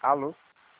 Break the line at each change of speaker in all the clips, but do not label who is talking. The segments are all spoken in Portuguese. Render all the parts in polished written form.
Alô?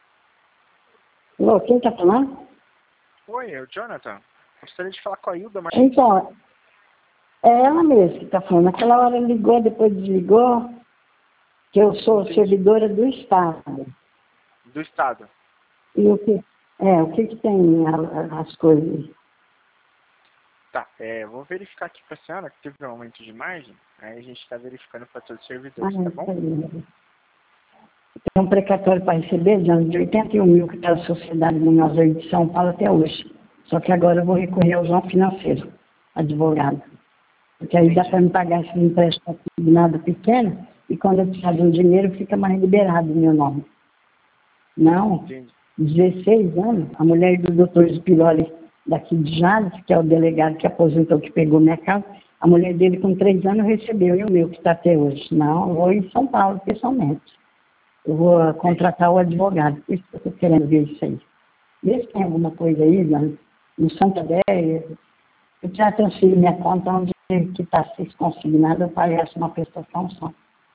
Alô, quem tá falando?
Oi, é o Jonathan. Gostaria de falar com a Hilda, mas...
Então, é ela mesma que tá falando. Naquela hora ligou, depois desligou, que eu sou
Entendi.
servidora do Estado.
Do Estado.
E o que tem as coisas?
Tá, vou verificar aqui pra senhora que teve um aumento de margem. Aí a gente tá verificando para todos os servidores, tá bom?
Tem um precatório para receber de anos de 81 mil que está na Sociedade Munhoz de São Paulo até hoje. Só que agora eu vou recorrer ao João Financeiro, advogado. Porque aí dá para me pagar esse empréstimo nada pequeno e quando eu precisar de um dinheiro fica mais liberado o meu nome. Não,
Entendi.
16 anos, a mulher do doutor Spiroli daqui de Jales, que é o delegado que aposentou, que pegou minha casa, a mulher dele com 3 anos recebeu, e o meu que está até hoje. Não, eu vou em São Paulo, pessoalmente. Eu vou contratar o advogado, por isso que eu estou querendo ver isso aí. Vê se tem alguma coisa aí, no Santander, eu já transferi minha conta onde que está consignado, eu pago uma prestação só.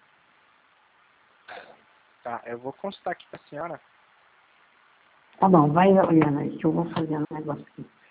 Tá, eu vou consultar aqui pra senhora.
Tá bom, vai olhando aí que eu vou fazer um negócio aqui.